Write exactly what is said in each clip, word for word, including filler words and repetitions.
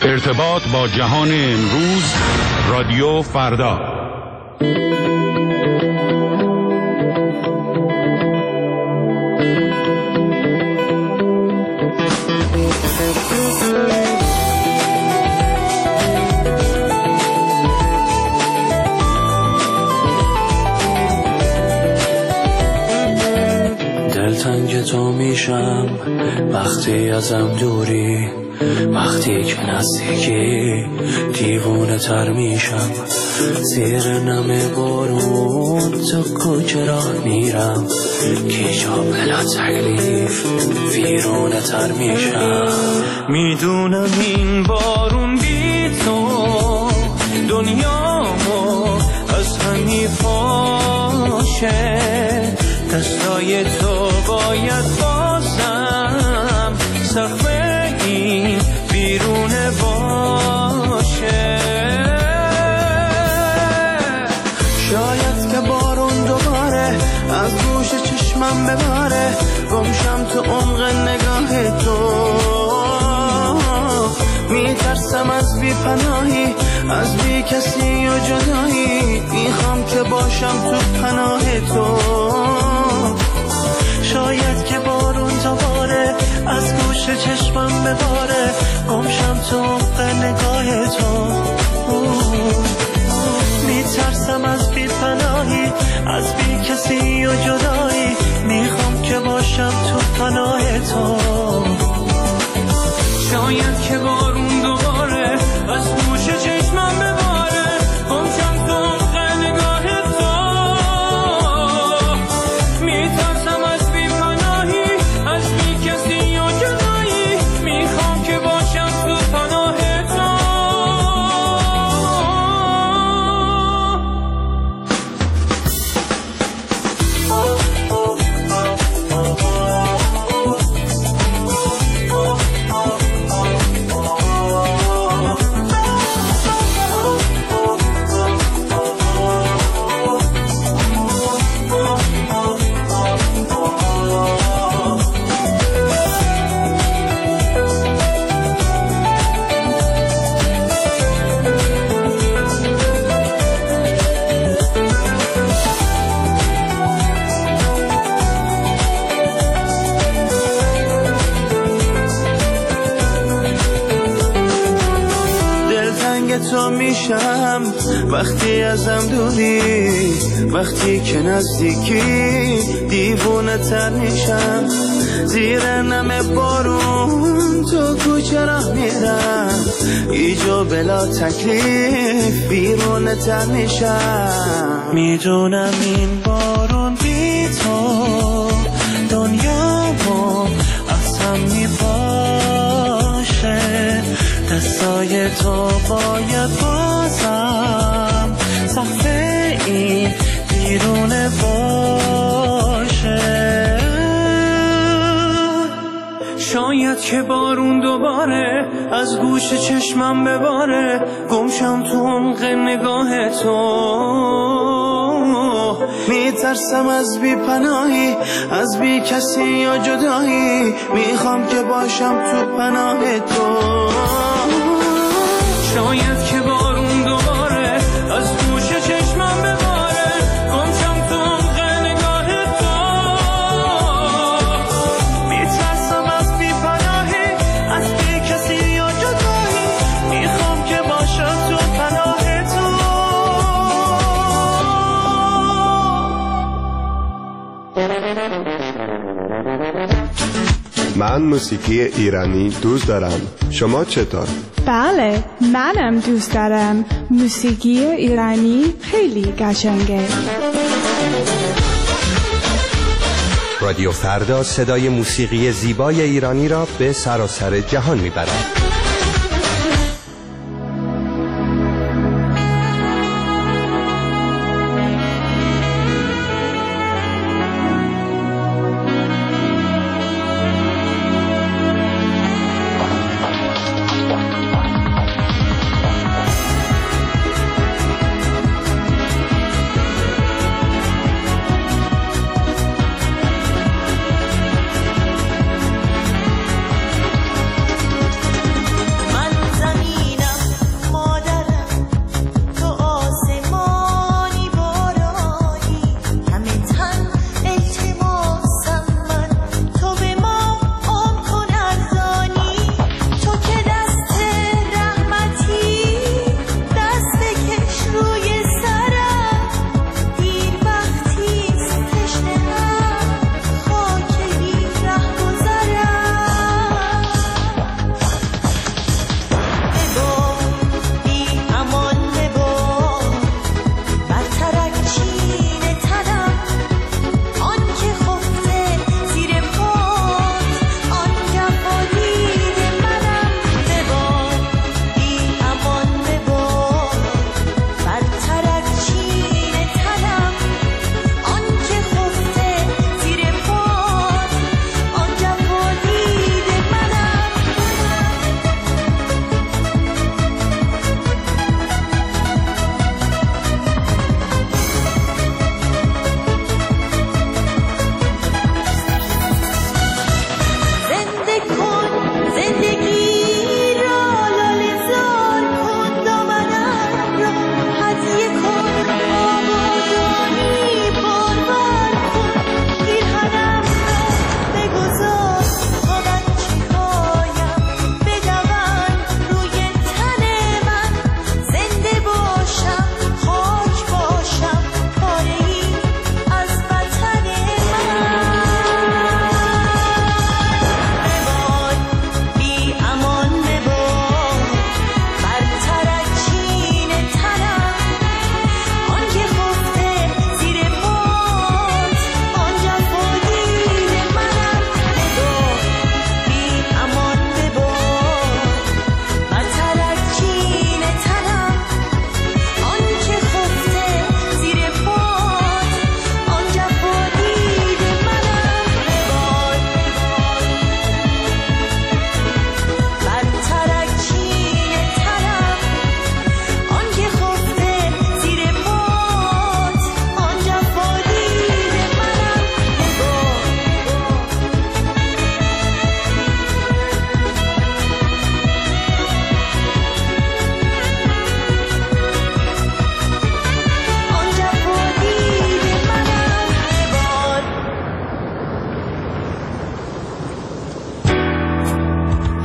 ارتباط با جهان امروز، رادیو فردا. دلتنگ تو میشم وقتی ازم دوری، وقتی که نزدیکی دیوونه تر میشم. زیر نم بارون تو کوچه راه میرم، کیجا بلا تکلیف ویرونه تر میشم. میدونم این بارون بی تو دنیامو از هم میپاشه، دستای تو باید بازم سقف این بیرونه باشه. شاید که بارون دوباره از گوش چشمم بباره، گمشم تو عمق نگاه تو. میترسم از بی پناهی، از بی کسی و جدایی، میخوام که باشم تو پناه تو. شاید که بارون دوباره از گوش چشمم بباره، گمشم تو عمق نگاه تو. میترسم از بی پناهی، از بی کسی و جدایی، میخوام که باشم تو پناه تو. شاید که بارون دوباره از گوش چشمم بباره، گمشم تو عمق نگاه تو. میترسم از بی پناهی، از بی کسی و جدایی، میخوام که باشم تو پناه تو. تو میشم وقتی ازم دوری، وقتی که نزدیکی دیوونه تر میشم. زیر نم بارون تو کوچه راه میرم، ایجا بلا تکلیف بیرونه تر میشم. میدونم این بارون بی تو دنیامو از هم میپاشه، دستای تو باید بازم سقف این بیرونه باشه. شاید که بارون دوباره از گوش چشمم بباره، گمشم تو عمق نگاه تو. میترسم از بی پناهی، از بی کسی یا جدایی، میخوام که باشم تو پناه تو. شاید که بارون دوباره از گوش چشمم بباره، گمشم تو عمق نگاه تو. میترسم از بی پناهی، از بی کسی یا جدایی، میخوام که باشم تو پناه تو. من موسیقی ایرانی دوست دارم. شما چطور؟ بله، منم دوست دارم. موسیقی ایرانی خیلی قشنگه. رادیو فردا صدای موسیقی زیبای ایرانی را به سراسر جهان میبرد.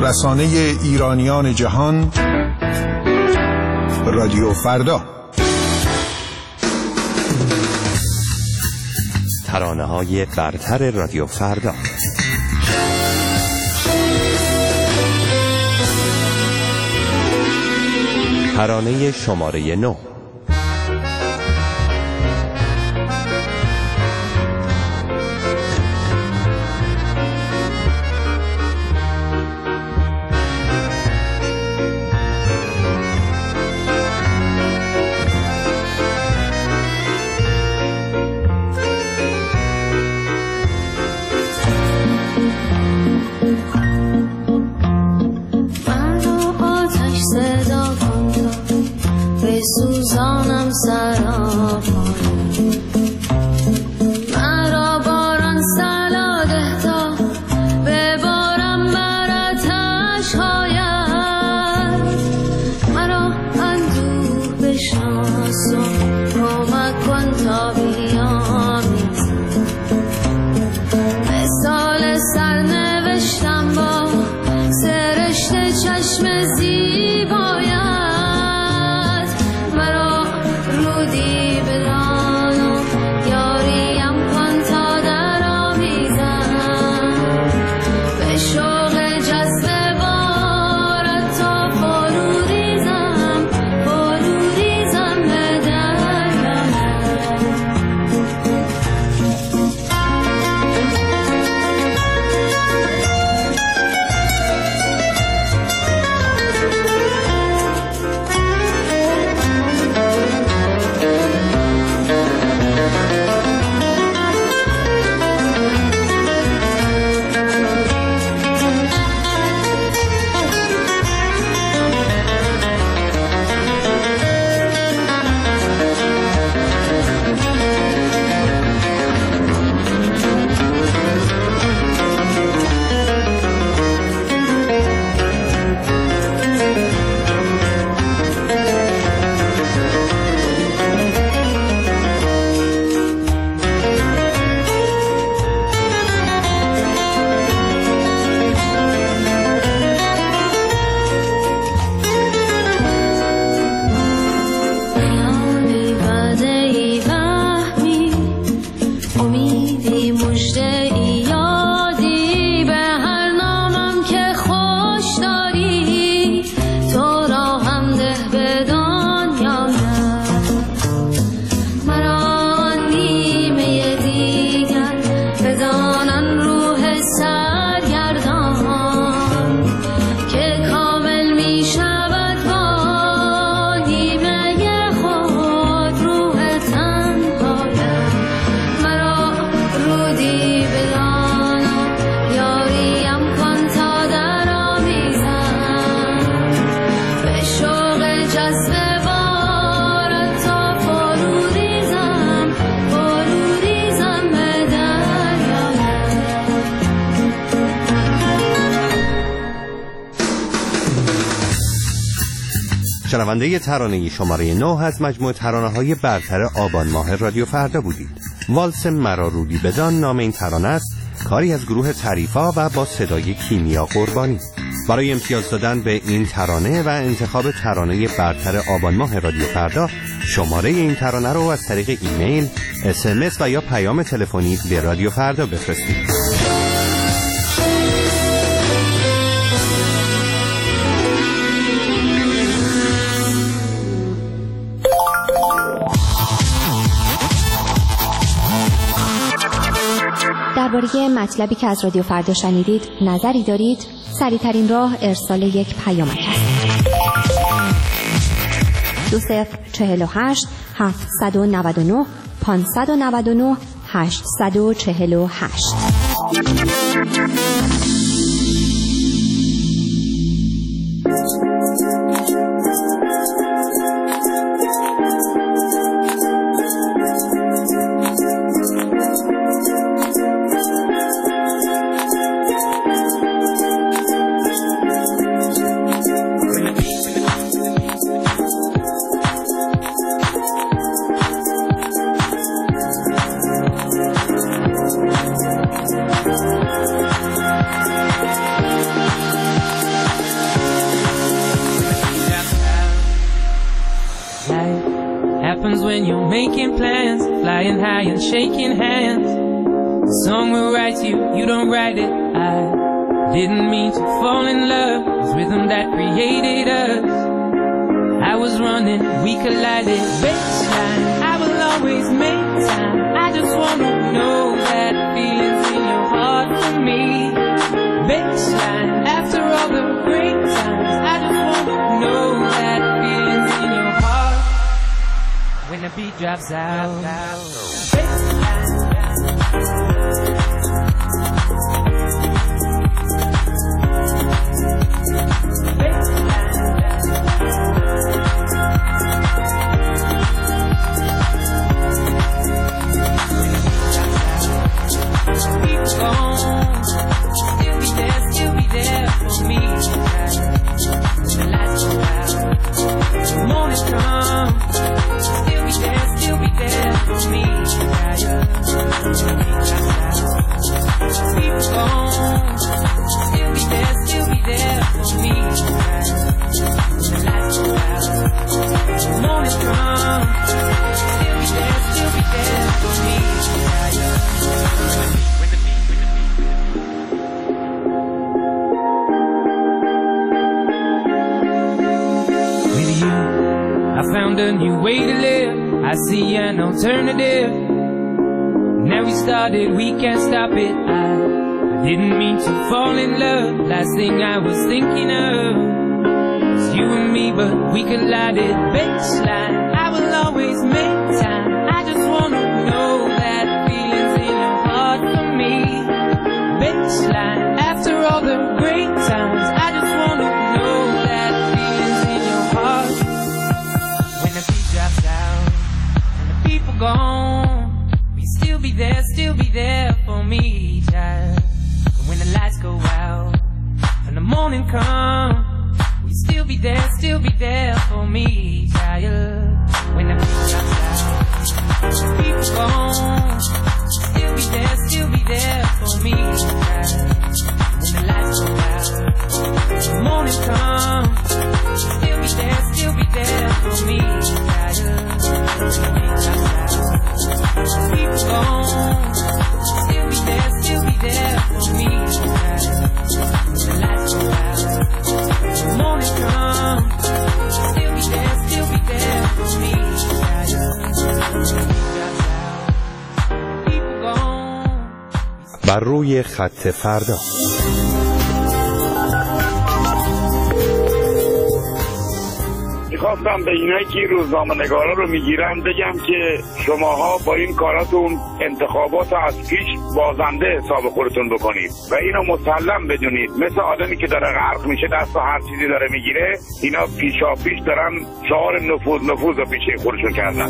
رسانه ایرانیان جهان، رادیو فردا. ترانه‌های برتر رادیو فردا. ترانه شماره نه. سوزانم سراپای مرا باران سلاده تا ببارم براتش هاید مرا اندوه بشناس و کمک کن تا بیامی مثال سرنوشتم با سرشت چشم زیبایم شنونده ترانه شماره نه از مجموعه ترانه‌های برتر آبان ماه رادیو فردا بودید. والس مرا رودی بدان نام این ترانه است، کاری از گروه تعریفا و با صدای کیمیا قربانی. برای امتیاز دادن به این ترانه و انتخاب ترانه برتر آبان ماه رادیو فردا، شماره این ترانه رو از طریق ایمیل، اس ام اس و یا پیام تلفنی به رادیو فردا بفرستید. درباره مطلبی که از رادیو فردا شنیدید نظری دارید؟ سریع‌ترین راه ارسال یک پیامک است. دو صفر چهل و هشت هفتصد و نود و نه پانصد و نود و نه هشتصد و چهل و هشت. when you're making plans, flying high and shaking hands. The song will write you, you don't write it. I didn't mean to fall in love. It's rhythm that created us. I was running, we collided. Baseline, I will always make time. I just wanna know that feelings in your heart for me. Baseline, after all the great times, I just wanna know that feelings in your heart when the beat drops out. A new way to live, I see an alternative. Now we started, we can't stop it. I didn't mean to fall in love. Last thing I was thinking of was you and me, but we collided. Baseline, I will always make time. I just wanna know that feelings in your heart for me. Baseline, after all the great times, I just wanna know that feelings in your heart when the beat drops out and the people gone. We still be there, still be there for me, child. And when the lights go out and the morning come, we still be there, still be there for me, child. When the beat drops out and the people gone, still be there, still be there for me, child. When the lights go out and the morning come, still be there, still be there for me, child. When the beat drops out and the people gone, still be there, still be there for me, child. When the lights go out and the morning come, still be there, still be there for me, child. When the beat drops out and the people gone. بر روی خط فردا. میخواستم به اینایی که روزنامه نگارا رو میگیرن بگم که شماها با این کاراتون انتخابات از پیش بازنده حساب خودتون بکنید و اینو مسلم بدونید. مثل آدمی که داره غرق میشه دست و هر چیزی داره میگیره، اینا پیشا پیش دارن شعار نفوذ نفوذ رو پیشه خودشون کردن.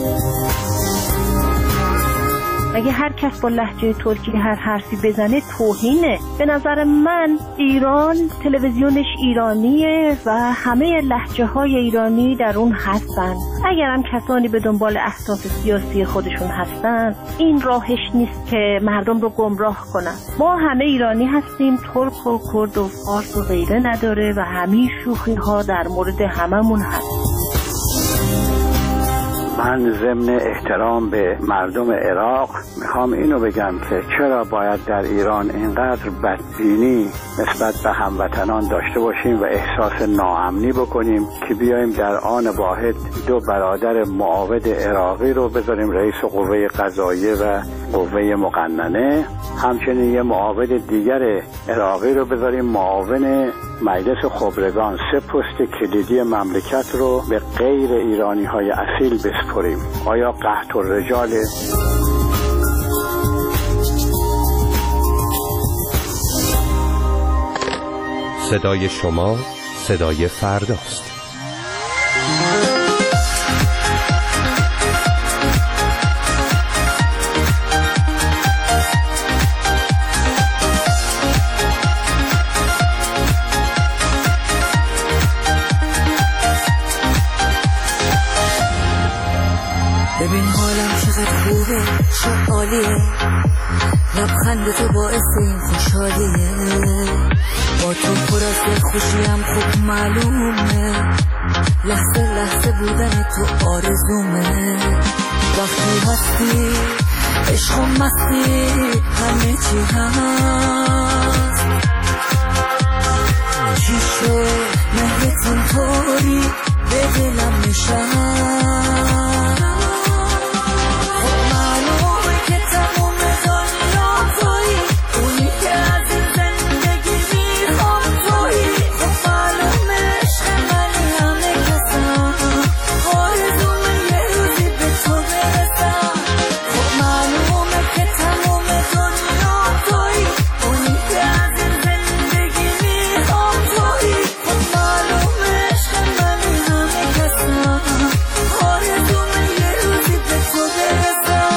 اگه هر کس با لهجه ترکی هر حرفی بزنه توهینه. به نظر من ایران تلویزیونش ایرانیه و همه لهجه های ایرانی در اون هستن. اگر هم کسانی به دنبال اهداف سیاسی خودشون هستن، این راهش نیست که مردم رو گمراه کنن. ما همه ایرانی هستیم، ترک و کرد و فارس و غیره نداره و همین شوخی ها در مورد هممون هست. من ضمن احترام به مردم عراق میخوام اینو بگم که چرا باید در ایران اینقدر بدبینی نسبت به هموطنان داشته باشیم و احساس ناامنی بکنیم که بیایم در آن واحد دو برادر معاود عراقی رو بذاریم رئیس قوه قضاییه و قوه مقننه، همچنین یه معاود دیگر عراقی رو بذاریم معاون مجلس خبرگان. سه پست کلیدی مملکت رو به غیر ایرانی های اصیل بسپریم. آیا قحط الرجال؟ صدای شما صدای فرداست. ببین حالم چقدر خوبه، چه عالیه، لبخند تو باعث این خوشحالیه، با تو پر از دلخوشیم خوب معلومه، لحظه لحظه بودن تو آرزومه. وقتی هستی عشق و مستی همه چی هست. چی شد مهرتون طوری به دلم نشست. خب معلومه که تموم دنیا تویی، اونی که از این زندگی میخوام تویی. خب معلومه عشق منی همه کسم، آرزومه یه روزی به تو برسم. خب معلومه که تموم دنیا تویی، اونی که از این زندگی میخوام تویی. خب معلومه عشق منی همه کسم، آرزومه یه روزی به تو برسم.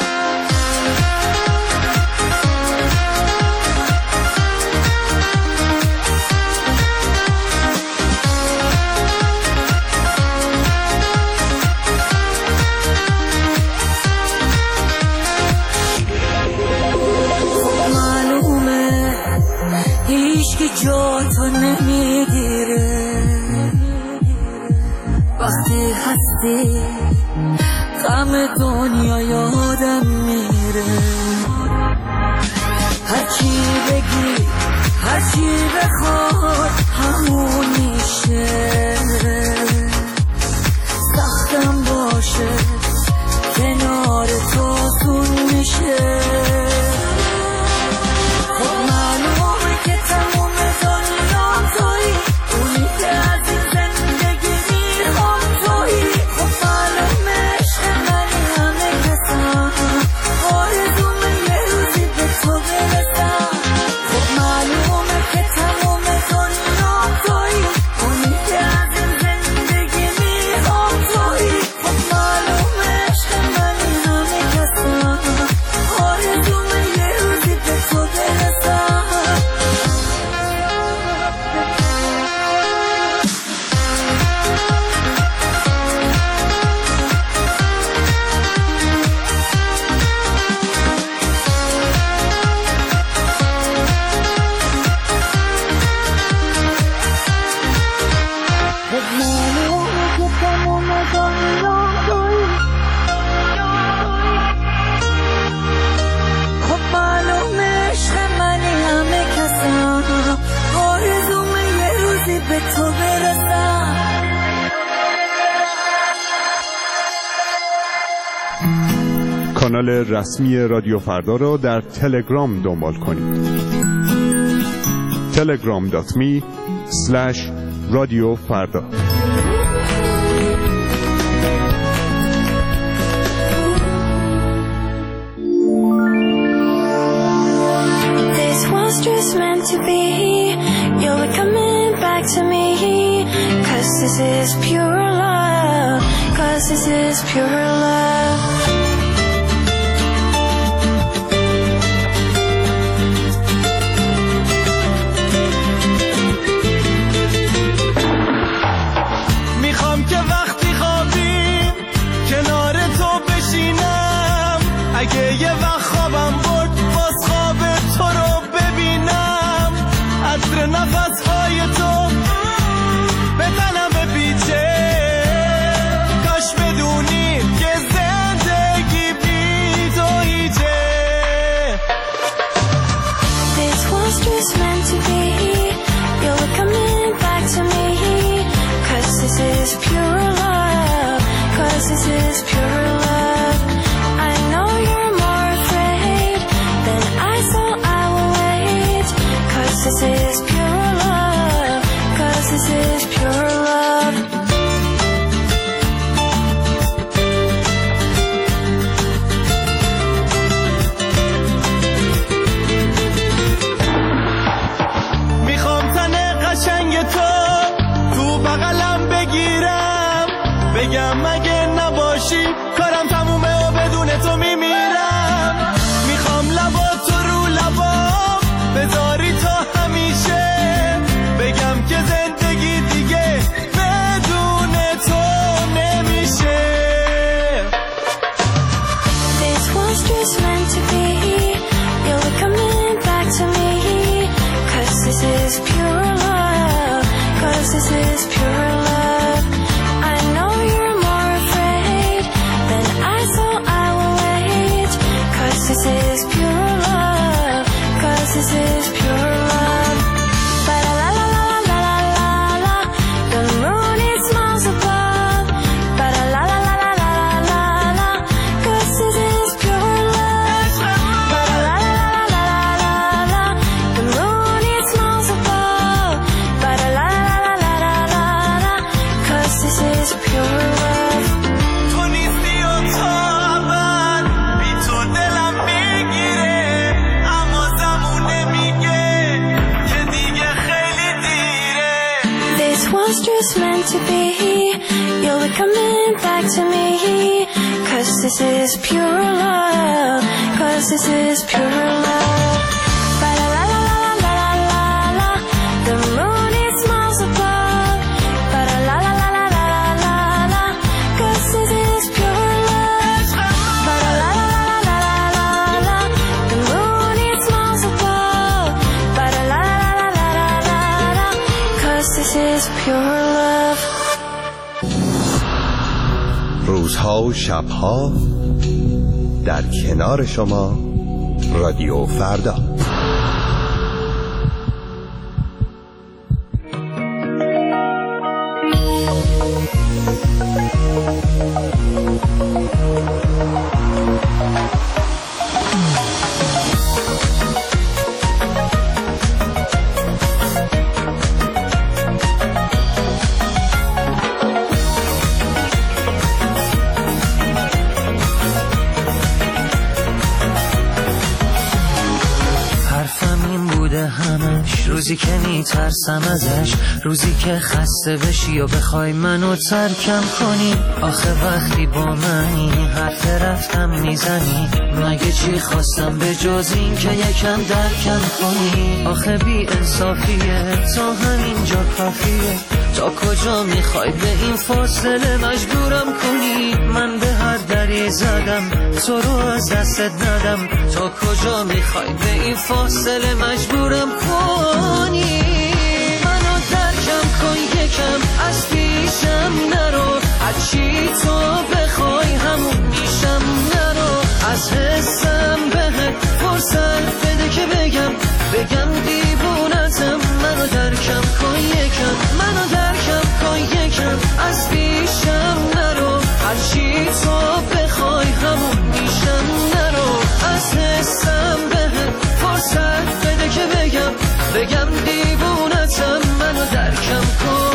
معلومه هیچ که جا تو نمیگیره، وقتی هستی غم دنیا یادم میره. هرچی بگی هرچی بخواد همون میشه، سختم باشه کنار تو سون میشه. خب معلومه که تموم دنیا تویی، اونی که از این زندگی میخوام تویی. خب معلومه عشق منی همه کسم، آرزومه یه روزی به تو برسم. خب معلومه که تموم دنیا تویی، اونی که از این زندگی میخوام تویی. خب معلومه عشق منی همه کسم، آرزومه یه روزی به تو برسم. خب معلومه که تموم دنیا تویی، خب معلومه عشق منی همه کسم، آرزومه یه روزی به تو برسم. کانال رسمی رادیو فردا را در تلگرام دنبال کنید. تلگرام دات می اسلش رادیو فردا. This was just meant to be. You'll be coming back to me. Cause this is pure love. Cause this is pure love. میخوام که وقتی خوابیم کنار تو بشینم، اگه یه وقت خوابم برد باز خواب تو رو ببینم. عطر نفسهای تو به تنم بپیچه، کاش بدونی که زندگی بی تو هیچه. This was just meant to be. You'll be coming back to me. Cause this is pure love. Cause this is pure love. I know you're more afraid than I, so I will wait. Cause this is pure love. Cause this is pure love. میخوام تن قشنگ تو تو بغلم بگیرم، بگم اگه نباشی کارم تمومه و بدون تو میمیرم. میخوام لبا تو رو لبا بذاری تا همیشه، بگم که زندگی دیگه بدون تو نمیشه. This was just meant to be. You'll be coming back to me. Cause this is pure love. Cause this is pure love. I know you're more afraid than I, so was just meant to be. You'll be coming back to me. Cause this is pure love. Cause this is pure love. Ba-da-la-la-la-la-la-la. The moon is miles above. Ba-da-la-la-la-la-la-la. Cause this is pure love. Ba-da-la-la-la-la-la-la. The moon is miles above. Ba-da-la-la-la-la-la-la. Cause this is pure love. روزها و شبها در کنار شما رادیو فردا. روزی که میترسم ازش، روزی که خسته بشی و بخوای منو ترکم کنی. آخه وقتی با منی حرف رفتم میزنی، مگه چی خواستم به جز این که یکم درکم کنی. آخه بی انصافیه تا همینجا کافیه، تا کجا میخوای به این فاصله مجبورم کنی. من به هر دری زدم تو رو از دستت ندم، تا کجا میخوای به این فاصله مجبورم کنی. منو درکم کن یکم، از پیشم نرو، هرچی تو بخوای همون میشم. نرو از حسم بهت فرصت بده که بگم بگم دیوونتم. منو درکم کن یکم، منو درکم کن یکم، از پیشم نرو، هرچی تو بخوای همون میشم. نرو از حسم بهت فرصت بده که بگم بگم دیوونتم. منو درکم کن.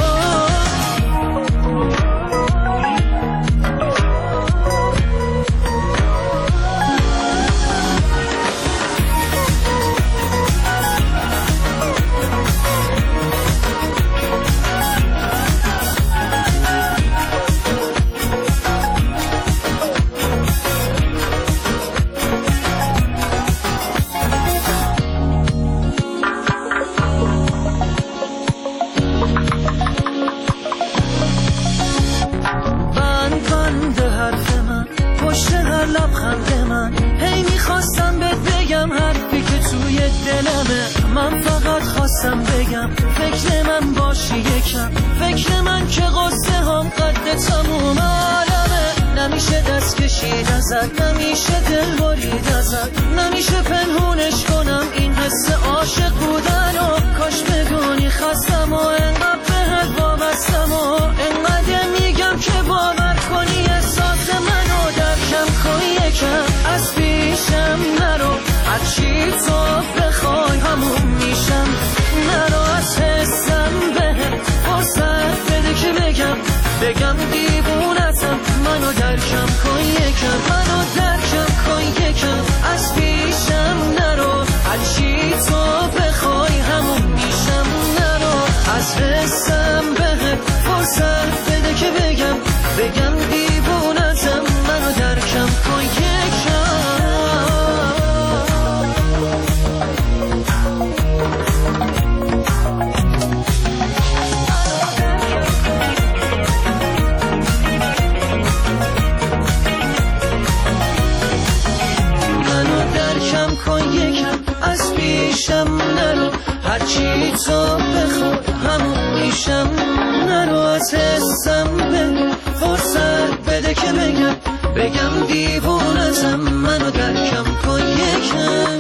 لبخند من هی میخواستم بهت بگم حرفی که توی دلمه. من فقط خواستم بگم فکر من باشی یکم، فکر من که قصه هم قد تموم عالمه. نمیشه دست کشید ازت، نمیشه دل برید ازت، نمیشه پنهونش کنم این حس عاشق بودن. و کاش بدونی خستم و انقدر بهت وابستم و انقدر میگم که باور کنی احساس منو. درکم کن یکم، از پیشم نرو، هرچی تو بخوای همون میشم. نرو از حسم بهت فرصت بده که بگم بگم دیوونتم. منو درکم کن یکم، منو درکم کن یکم، از پیشم نرو، هرچی تو بخوای همون میشم. نرو از حسم بهت فرصت بده که بگم بگم دیوونتم. منو درکم کن یکم. منو درکم کن یکم، از پیشم نرو، هرچی تو بخوای همون میشم. نرو از حسم بده فرصت بده که بگم بگم دیوونتم. منو درکم کن یکم.